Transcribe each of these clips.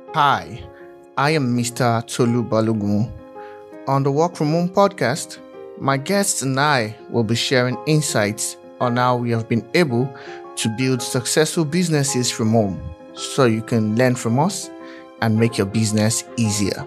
Hi, I am Mr. Tolu Balogun. On the Work From Home podcast, my guests and I will be sharing insights on how we have been able to build successful businesses from home so you can learn from us and make your business easier.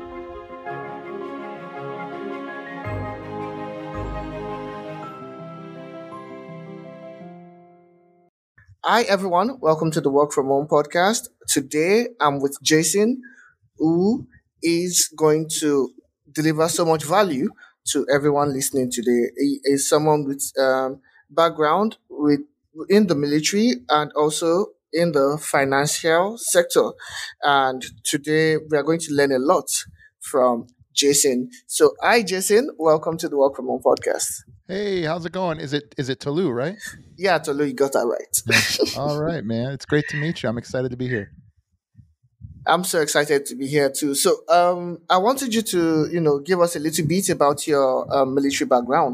Hi, everyone. Welcome to the Work From Home podcast. Today, I'm with Jason, who is going to deliver so much value to everyone listening today. He is someone with background in the military and also in the financial sector. And today we are going to learn a lot from Jason. So, hi, Jason. Welcome to the Work From Home podcast. Hey, how's it going? Is it Tolu, right? Yeah, Tolu, you got that right. Yeah. All right, man. It's great to meet you. I'm excited to be here. I'm so excited to be here too. So, I wanted you to, give us a little bit about your military background.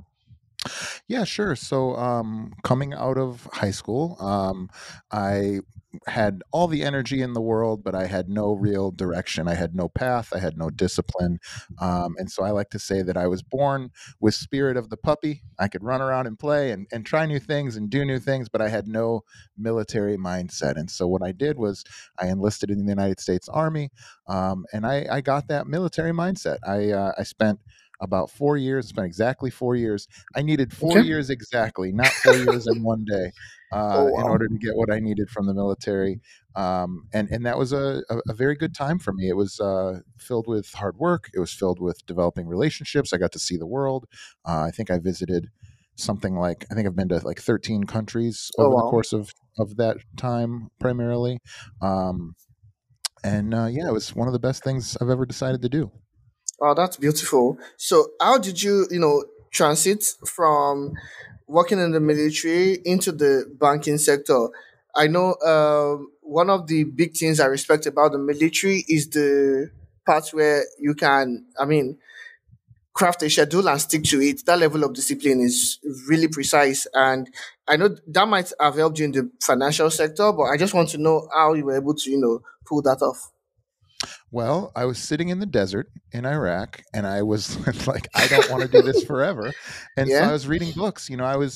Yeah, sure. So, coming out of high school, I had all the energy in the world, but I had no real direction. I had no path. I had no discipline. And so I like to say that I was born with spirit of the puppy. I could run around and play and try new things and do new things, but I had no military mindset. And so what I did was I enlisted in the United States Army, and I got that military mindset. I spent about 4 years, spent exactly 4 years. I needed four Okay. years exactly, not 4 years in one day, Oh in wow. order to get what I needed from the military. And that was a very good time for me. It was filled with hard work. It was filled with developing relationships. I got to see the world. I think I visited something like I think I've been to like 13 countries Oh over the wow. course of that time, primarily. Um, and yeah, it was one of the best things I've ever decided to do. Oh, that's beautiful. So, how did you, transit from working in the military into the banking sector? I know one of the big things I respect about the military is the part where you can, craft a schedule and stick to it. That level of discipline is really precise. And I know that might have helped you in the financial sector, but I just want to know how you were able to, pull that off. Well, I was sitting in the desert in Iraq and I was like, I don't want to do this forever. And so Yeah. I was reading books.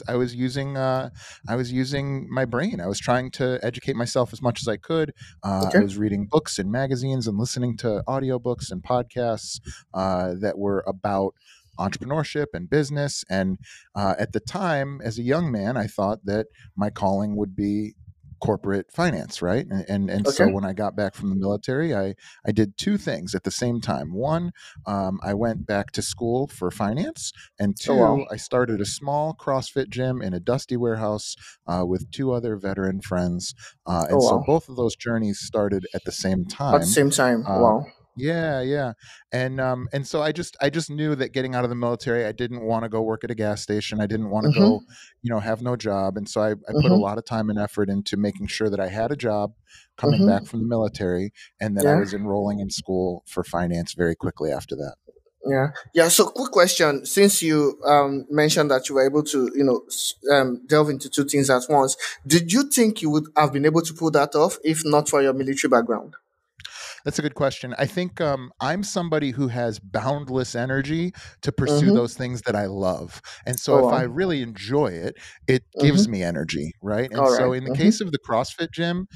I was using my brain. I was trying to educate myself as much as I could. I Okay. was reading books and magazines and listening to audiobooks and podcasts that were about entrepreneurship and business. And at the time, as a young man, I thought that my calling would be corporate finance, right? And Okay. so when I got back from the military, I did two things at the same time. One, I went back to school for finance, and Oh wow. two, I started a small CrossFit gym in a dusty warehouse with two other veteran friends. Oh And so wow. both of those journeys started at the same At the time. same time. Uh, Wow. yeah, yeah, and so I just knew that getting out of the military, I didn't want to go work at a gas station. I didn't want to Mm-hmm. go, have no job, and so I put a Mm-hmm. lot of time and effort into making sure that I had a job coming back Mm-hmm. from the military, and that I Yeah. was enrolling in school for finance very quickly after that. Yeah. Yeah. So, quick question. Since you mentioned that you were able to, delve into two things at once, did you think you would have been able to pull that off if not for your military background? That's a good question. I think I'm somebody who has boundless energy to pursue Mm-hmm. those things that I love. And so Oh if I wow. really enjoy it, it gives Mm-hmm. me energy, right? And All right. so in the Mm-hmm. case of the CrossFit gym,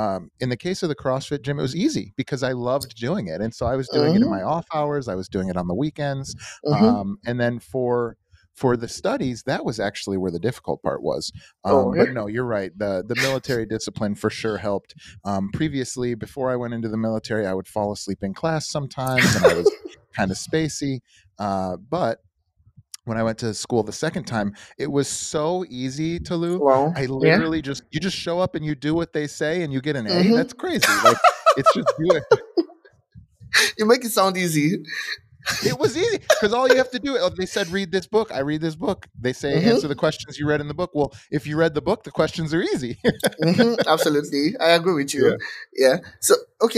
it was easy because I loved doing it. And so I was doing it in Mm-hmm. my off hours, I was doing it on the weekends. Mm-hmm. And then for the studies, that was actually where the difficult part was. Oh, But okay. no, you're right. The military discipline for sure helped. Previously, before I went into the military, I would fall asleep in class sometimes, and I was kind of spacey. But when I went to school the second time, it was so easy to Lou. Wow. I Yeah. literally just you just show up and you do what they say and you get an A. That's Mm-hmm. crazy. Like it's just do it. You make it sound easy. It was easy because all you have to do. They said read this book. I read this book. They say answer Mm-hmm. the questions you read in the book. Well, if you read the book, the questions are easy. Mm-hmm. Absolutely. I agree with Yeah. you. Yeah. So, okay,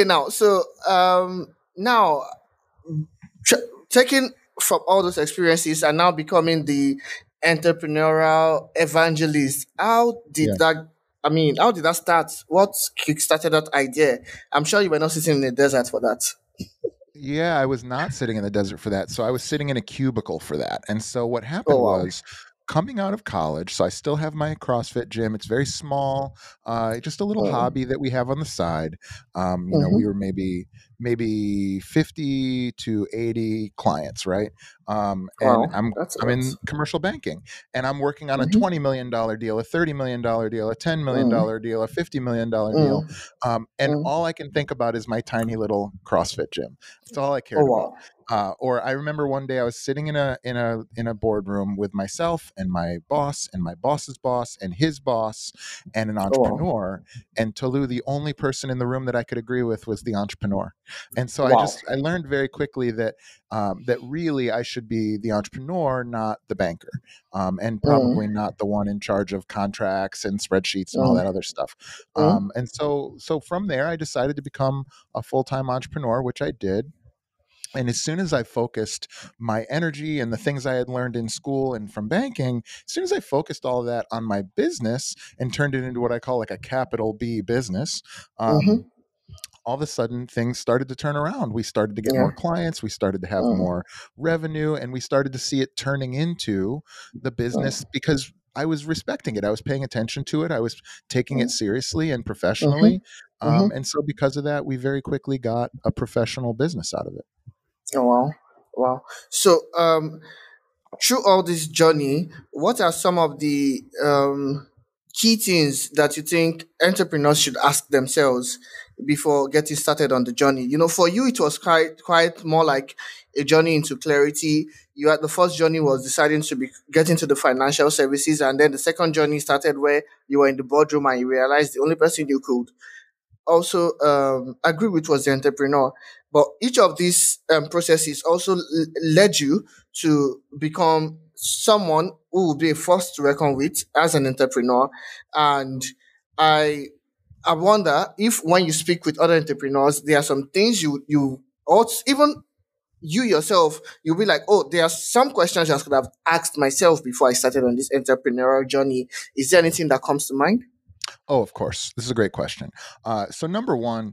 now, taking from all those experiences and now becoming the entrepreneurial evangelist, how did Yeah. that I mean, how did that start? What kickstarted that idea? I'm sure you were not sitting in the desert for that. Yeah, I was not sitting in the desert for that. So I was sitting in a cubicle for that. And so what Oh happened wow. was coming out of college, so I still have my CrossFit gym. It's very small, just a little Mm, hobby that we have on the side. We mm-hmm. were maybe 50 to 80 clients, right? And Wow, I'm that's a I'm lot. in commercial banking and I'm working on a Mm-hmm. $20 million deal, a $30 million deal, a $10 million Mm, deal, a $50 million deal. mm, And mm. all I can think about is my tiny little CrossFit gym. That's all I Oh cared about. wow. Or I remember one day I was sitting in a boardroom with myself and my boss and my boss's boss and his boss and an Oh wow. entrepreneur. And Tolu, the only person in the room that I could agree with was the entrepreneur. And so Wow. I learned very quickly that really I should be the entrepreneur, not the banker, and Mm, probably not the one in charge of contracts and spreadsheets and all that mm, other stuff. mm, And so from there, I decided to become a full time entrepreneur, which I did. And as soon as I focused my energy and the things I had learned in school and from banking, as soon as I focused all of that on my business and turned it into what I call like a capital B business, mm-hmm. all of a sudden things started to turn around. We started to get Yeah. more clients, we started to have Mm, more revenue, and we started to see it turning into the business mm, because I was respecting it. I was paying attention to it. I was taking it mm, seriously and mm-hmm. professionally. Mm-hmm. And so, because of that, we very quickly got a professional business out of it. Oh wow. Wow. So through all this journey, what are some of the key things that you think entrepreneurs should ask themselves before getting started on the journey? You know, for you, it was quite more like a journey into clarity. You had the first journey was deciding to be get into the financial services, and then the second journey started where you were in the boardroom and you realized the only person you could also agree with was the entrepreneur. But each of these processes also led you to become someone who will be a force to reckon with as an entrepreneur. And I I wonder if when you speak with other entrepreneurs, there are some things you or even you yourself, you'll be like, oh, there are some questions I could have asked myself before I started on this entrepreneurial journey. Is there anything that comes to mind? Oh, of course. This is a great question. So, number one,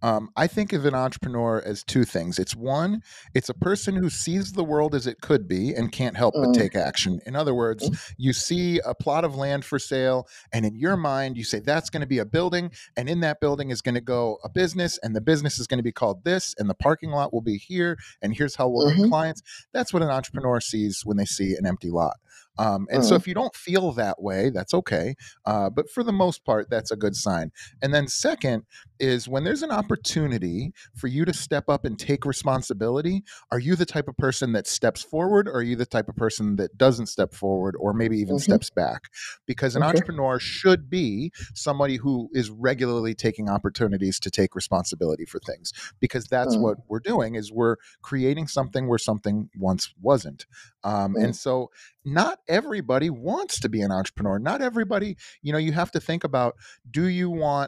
I think of an entrepreneur as two things. It's one, it's a person who sees the world as it could be and can't help but Mm, take action. In other words, you see a plot of land for sale, and in your mind, you say that's going to be a building, and in that building is going to go a business, and the business is going to be called this, and the parking lot will be here, and here's how we'll get mm-hmm, clients. That's what an entrepreneur sees when they see an empty lot. And so, mm, if you don't feel that way, that's okay. But for the most part, that's a good sign. And then, second, is when there's an opportunity for you to step up and take responsibility, are you the type of person that steps forward or are you the type of person that doesn't step forward or maybe even mm-hmm. steps back? Because an Okay. entrepreneur should be somebody who is regularly taking opportunities to take responsibility for things because that's Mm, what we're doing is we're creating something where something once wasn't. And mm, so not everybody wants to be an entrepreneur. Not everybody, you have to think about, do you want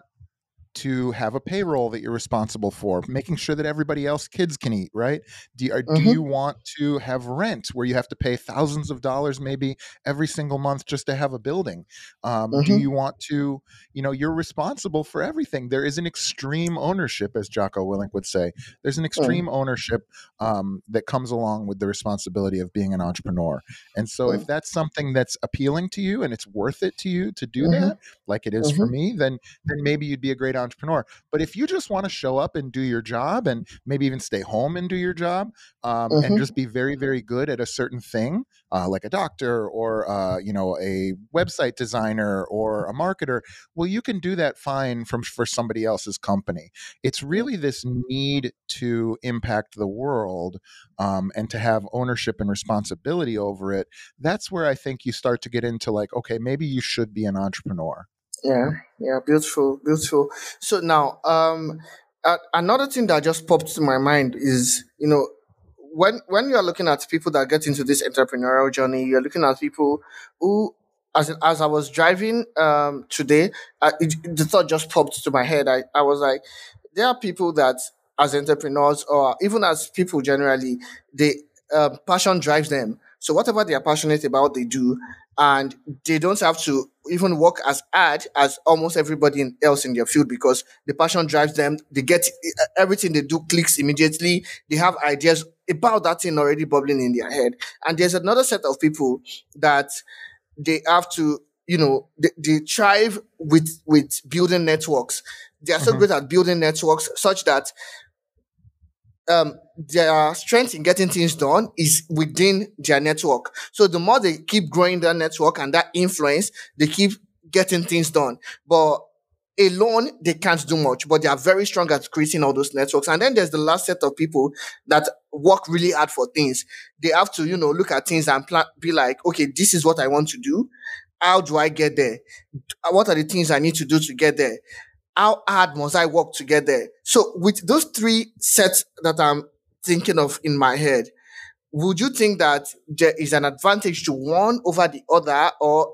to have a payroll that you're responsible for, making sure that everybody else kids can eat, right? Do you mm-hmm, want to have rent where you have to pay thousands of dollars maybe every single month just to have a building? Do mm-hmm, you want to, you're responsible for everything. There is an extreme ownership, as Jocko Willink would say. There's an mm, extreme ownership that comes along with the responsibility of being an entrepreneur. And so if mm, that's something that's appealing to you and it's worth it to you to do mm-hmm, that, like it is for mm-hmm, me, then maybe you'd be a great entrepreneur. But if you just want to show up and do your job and maybe even stay home and do your job and mm-hmm, just be very, very good at a certain thing, like a doctor or, a website designer or a marketer, well, you can do that fine for somebody else's company. It's really this need to impact the world and to have ownership and responsibility over it. That's where I think you start to get into like, okay, maybe you should be an entrepreneur. yeah, yeah, beautiful, beautiful. So now, another thing that just popped to my mind is, when you are looking at people that get into this entrepreneurial journey, you're looking at people who, as I was driving today, the thought just popped to my head. I was like, there are people that, as entrepreneurs or even as people generally, they passion drives them. So whatever they are passionate about, they do, and they don't have to even work as hard as almost everybody else in their field because the passion drives them. They get everything they do clicks immediately. They have ideas about that thing already bubbling in their head. And there's another set of people that they have to, they thrive with building networks. They are so Hmm. great at building networks such that their strength in getting things done is within their network. So the more they keep growing their network and that influence, they keep getting things done. But alone, they can't do much, but they are very strong at creating all those networks. And then there's the last set of people that work really hard for things. They have to, look at things and be like, okay, this is what I want to do. How do I get there? What are the things I need to do to get there? How hard must I work to get there? So with those three sets that I'm thinking of in my head, would you think that there is an advantage to one over the other, or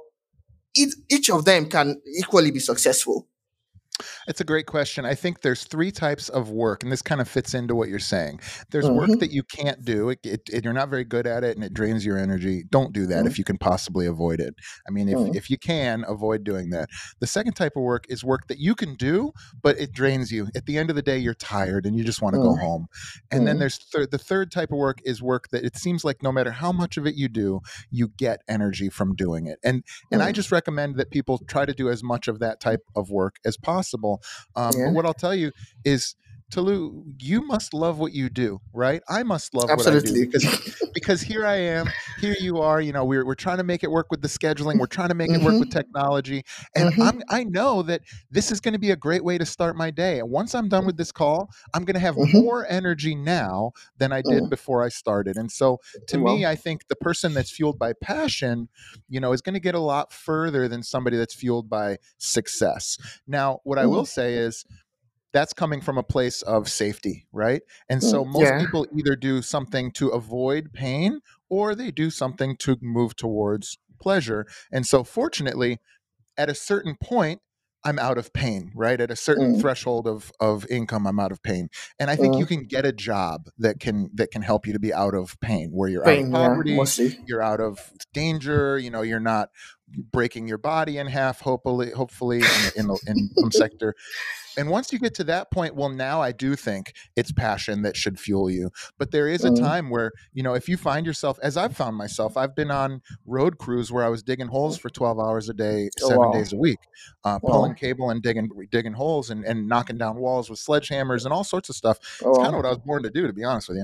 each of them can equally be successful? It's a great question. I think there's three types of work, and this kind of fits into what you're saying. There's work Mm-hmm, that you can't do. You're not very good at it, and it drains your energy. Don't do that if you can possibly avoid it. I mean, mm-hmm, if you can avoid doing that. The second type of work is work that you can do, but it drains you. At the end of the day, you're tired and you just want to go home. And then mm-hmm, there's the third type of work is work that it seems like no matter how much of it you do, you get energy from doing it. And I mm-hmm. just recommend that people try to do as much of that type of work as possible. But Yeah, what I'll tell you is, Tolu, you must love what you do, right? I must love what I do absolutely. because here I am, here you are. We're trying to make it work with the scheduling, we're trying to make it work with Mm-hmm, technology, and mm-hmm, I know that this is going to be a great way to start my day. And once I'm done with this call, I'm going to have mm-hmm, more energy now than I did mm. before I started. And so, to Wow. me, I think the person that's fueled by passion, is going to get a lot further than somebody that's fueled by success. Now, what I will Mm, say is that's coming from a place of safety, right? And so most yeah. people either do something to avoid pain or they do something to move towards pleasure. And so fortunately, at a certain point, I'm out of pain, right? At a certain Mm, threshold of income, I'm out of pain. And I think you mm. can get a job that can help you to be out of pain, where you're out of Pain, yeah, poverty, mostly. you're out of danger, you're not breaking your body in half, hopefully in some sector. And once you get to that point, well, now I do think it's passion that should fuel you. But there is a Mm. time where, if you find yourself, as I've found myself, I've been on road crews where I was digging holes for 12 hours a day, Oh, seven wow. days a week, Wow. pulling cable and digging holes and knocking down walls with sledgehammers and all sorts of stuff. Oh, It's kind of what I wow. was born to do, to be honest with you.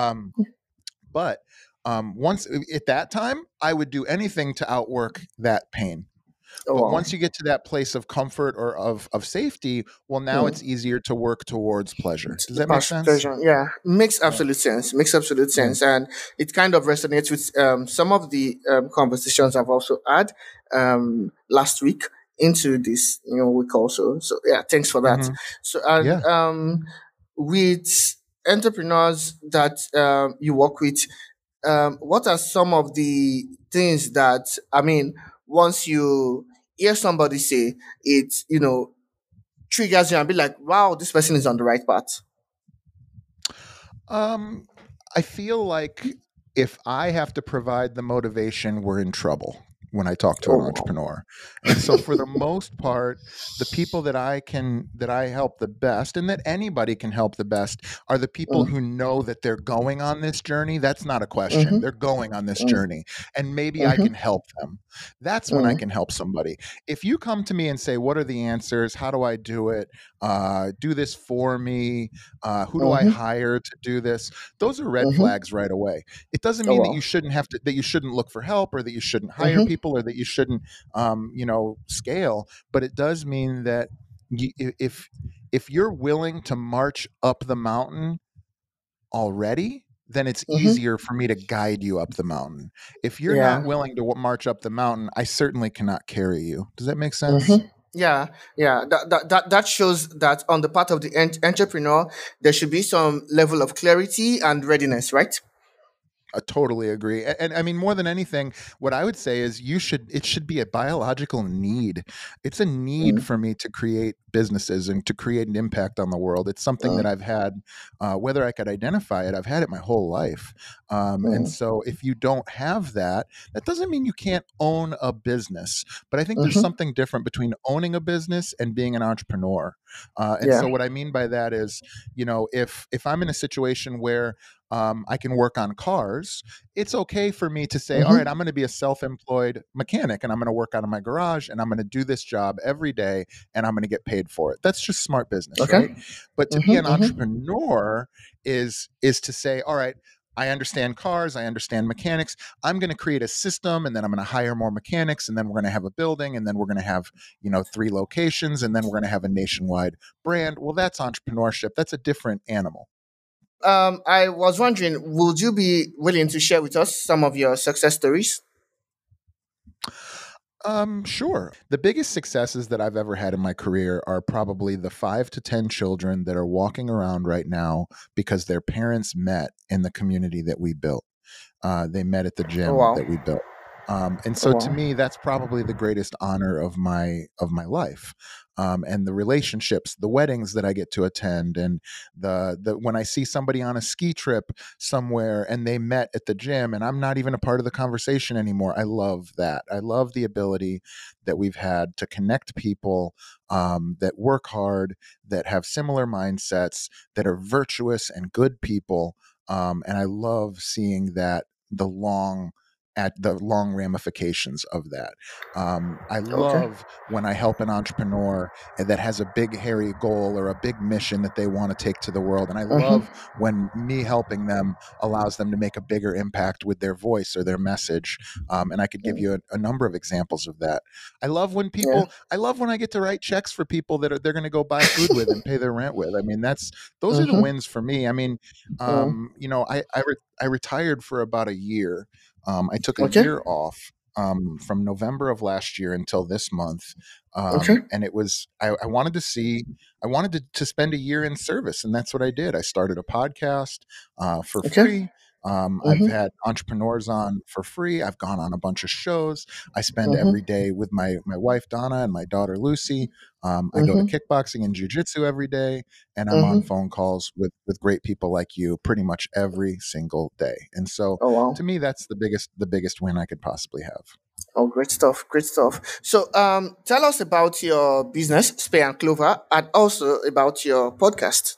But once at that time, I would do anything to outwork that pain. Oh, But wow. once you get to that place of comfort or of safety, well, now Mm. it's easier to work towards pleasure. Does The that make sense? passion, yeah, makes Yeah. absolute sense. Makes absolute Yeah. sense, and it kind of resonates with some of the conversations I've also had last week into this week also. So yeah, thanks for that. Hmm. So and Yeah. with entrepreneurs that you work with, what are some of the things that once you hear somebody say it, triggers you and be like, wow, this person is on the right path. Um, I feel like if I have to provide the motivation, we're in trouble when I talk to Oh an wow. entrepreneur. And so for the most part, the people that I help the best and that anybody can help the best are the people Mm, who know that they're going on this journey. That's not a question. mm-hmm, They're going on this mm, journey and maybe I mm-hmm, can help them. That's when I mm, can help somebody. If you come to me and say, "What are the answers? How do I do it? Do this for me. Who do I mm-hmm, hire to do this?" Those are red mm-hmm. flags right away. It doesn't Oh mean that wow. you shouldn't look for help or that you shouldn't hire Mm-hmm, people or that you shouldn't scale, but it does mean that if you're willing to march up the mountain already, then it's mm-hmm. easier for me to guide you up the mountain. If you're not Yeah. willing to march up the mountain, I certainly cannot carry you. Does that make sense? Mm-hmm. Yeah, yeah. That shows that on the part of the entrepreneur, there should be some level of clarity and readiness, right? I totally agree. And I mean, more than anything, what I would say is it should be a biological need. It's a need Mm, for me to create businesses and to create an impact on the world. It's something that mm, I've had, whether I could identify it, I've had it my whole life. And mm, so if you don't have that, that doesn't mean you can't own a business. But I think there's mm-hmm. something different between owning a business and being an entrepreneur. And Yeah. so what I mean by that is, if I'm in a situation where I can work on cars, it's okay for me to say, all right, Mm-hmm. I'm going to be a self employed mechanic and I'm going to work out of my garage and I'm going to do this job every day and I'm going to get paid for it. That's just smart business, Okay. right? But to be Mm-hmm. an Mm-hmm. entrepreneur is to say, all right, I understand cars, I understand mechanics. I'm going to create a system and then I'm going to hire more mechanics and then we're going to have a building and then we're going to have, 3 locations and then we're going to have a nationwide brand. Well, that's entrepreneurship. That's a different animal. I was wondering, would you be willing to share with us some of your success stories? Sure. The biggest successes that I've ever had in my career are probably the 5 to 10 children that are walking around right now because their parents met in the community that we built. They met at the Oh gym wow. that we built. And Oh so to wow. me, that's probably the greatest honor of my life. And the relationships, the weddings that I get to attend, and the when I see somebody on a ski trip somewhere and they met at the gym, and I'm not even a part of the conversation anymore. I love that. I love the ability that we've had to connect people that work hard, that have similar mindsets, that are virtuous and good people, and I love seeing that the long at the long ramifications of that. I Okay. love when I help an entrepreneur that has a big hairy goal or a big mission that they want to take to the world, and I love Mm-hmm. when me helping them allows them to make a bigger impact with their voice or their message. And I could give you a number of examples of that. Yeah. I love when I get to write checks for people that they're going to go buy food with and pay their rent with. I mean, those are the Mm-hmm. wins for me. I mean, Mm. I retired for about a year. I took a Okay. year off from November of last year until this month, Okay. and it was I wanted to spend a year in service, and that's what I did. I started a podcast for Okay. free. I've Mm-hmm. had entrepreneurs on for free. I've gone on a bunch of shows. I spend every Mm-hmm. day with my wife Donna and my daughter Lucy. I go to Mm-hmm. kickboxing and jujitsu every day, and I'm on Mm-hmm. phone calls with great people like you pretty much every single day. And so, Oh wow. to me, that's the biggest win I could possibly have. Oh, great stuff. Great stuff. So, tell us about your business, Spay and Clover, and also about your podcast.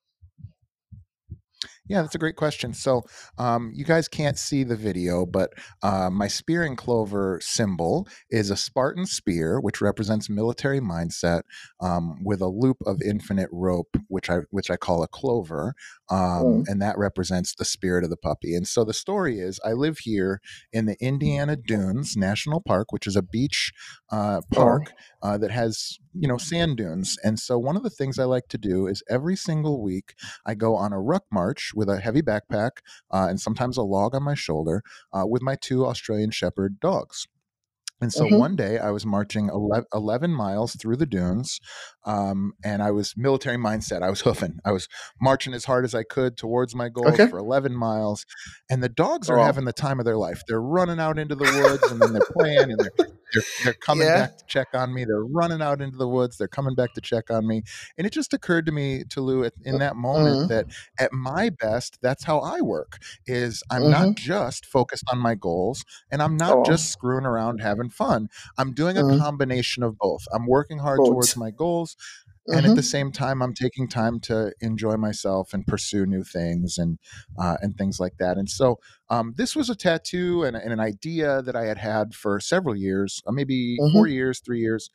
Yeah, that's a great question. So, you guys can't see the video, but my spear and clover symbol is a Spartan spear, which represents military mindset, with a loop of infinite rope, which I call a clover, Mm. and that represents the spirit of the puppy. And so the story is, I live here in the Indiana Dunes National Park, which is a beach Wow. park that has sand dunes. And so one of the things I like to do is every single week I go on a ruck march with a heavy backpack and sometimes a log on my shoulder with my 2 Australian Shepherd dogs. And so Mm-hmm. one day I was marching 11 miles through the dunes, and I was military mindset. I was hoofing. I was marching as hard as I could towards my goals Okay. for 11 miles. And the dogs Oh, are wow. having the time of their life. They're running out into the woods and then they're playing and they're coming Yeah. back to check on me. They're running out into the woods. They're coming back to check on me. And it just occurred to me, Tulu, in that moment Mm. that at my best, that's how I work. Is I'm not Mm-hmm. just focused on my goals and I'm Oh, not wow. just screwing around having fun. I'm doing a Mm. combination of both. I'm working hard towards Both. my goals, and at the Mm-hmm. same time, I'm taking time to enjoy myself and pursue new things and things like that. And so, this was a tattoo and an idea that I had had for several years, maybe Mm-hmm. 4 years, 3 years.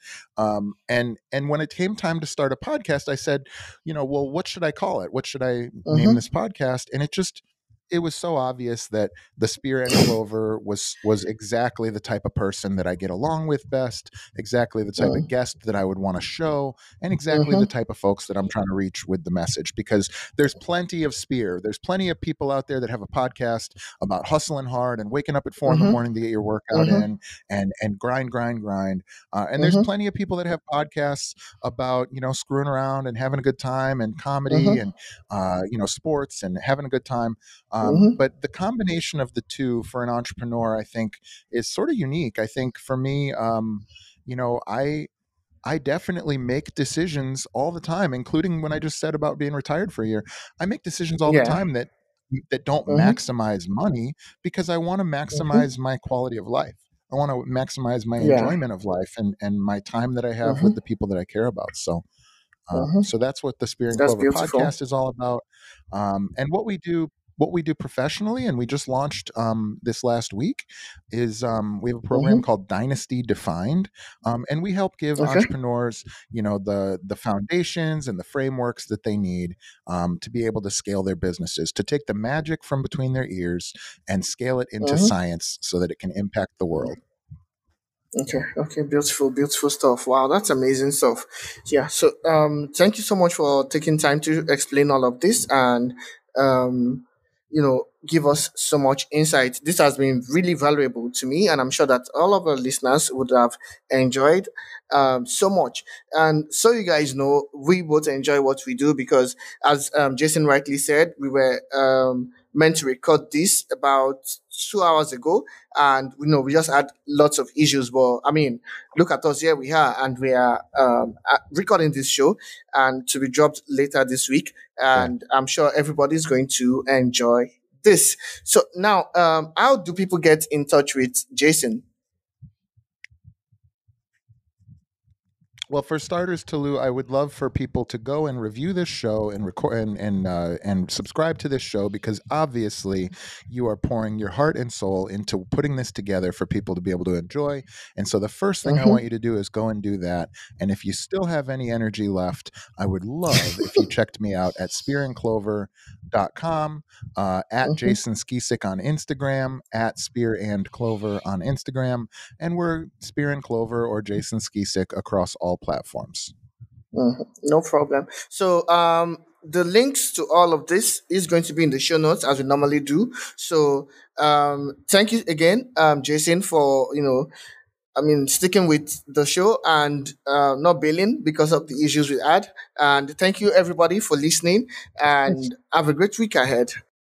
And when it came time to start a podcast, I said, well, what should I call it? What should I name Mm-hmm. this podcast? And it was so obvious that the spear and clover was exactly the type of person that I get along with best, exactly the type of Mm. guest that I would want to show, and exactly the Mm-hmm. type of folks that I'm trying to reach with the message. Because there's plenty of spear, there's plenty of people out there that have a podcast about hustling hard and waking up at 4 in the morning to get your workout Mm-hmm. in and grind. And there's Mm-hmm. plenty of people that have podcasts about screwing around and having a good time and comedy Mm-hmm. and sports and having a good time. Mm-hmm. But the combination of the two for an entrepreneur, I think, is sort of unique. I think for me, you know, I definitely make decisions all the time, including when I just said about being retired for a year. I make decisions all the Yeah. time that don't Mm-hmm. maximize money because I want to maximize Mm-hmm. my quality of life. I want to maximize my Yeah. enjoyment of life and my time that I have with Mm-hmm. the people that I care about. Mm-hmm. So that's what the Spear and That's Clover beautiful. podcast is all about. And what we do professionally, and we just launched this last week, is we have a program Mm-hmm. called Dynasty Defined, and we help give Okay. entrepreneurs, you know, the foundations and the frameworks that they need to be able to scale their businesses, to take the magic from between their ears and scale it into Mm-hmm. science so that it can impact the world. Okay, okay, beautiful, beautiful stuff. Wow, that's amazing stuff. Yeah, so thank you so much for taking time to explain all of this and um give us so much insight. This has been really valuable to me, and I'm sure that all of our listeners would have enjoyed so much. And so you guys know, we both enjoy what we do because, as Jason rightly said, we were meant to record this about 2 hours ago, and we just had lots of issues. But I mean, look at us, here we are, and we are recording this show and to be dropped later this week, Yeah. and I'm sure everybody's going to enjoy this. So now, how do people get in touch with Jason? Well, for starters, Tolu, I would love for people to go and review this show and record and subscribe to this show because obviously you are pouring your heart and soul into putting this together for people to be able to enjoy. And so the first thing I want Mm-hmm. you to do is go and do that. And if you still have any energy left, I would love if you checked me out at spearandclover.com, at Mm-hmm. Jason Skisick on Instagram, at Spear and Clover on Instagram, and we're Spear and Clover or Jason Skisick across all platforms. Mhm. No problem. So the links to all of this is going to be in the show notes as we normally do. So thank you again, Jason, for sticking with the show and not bailing because of the issues we had. And thank you everybody for listening, Yes. and have a great week ahead.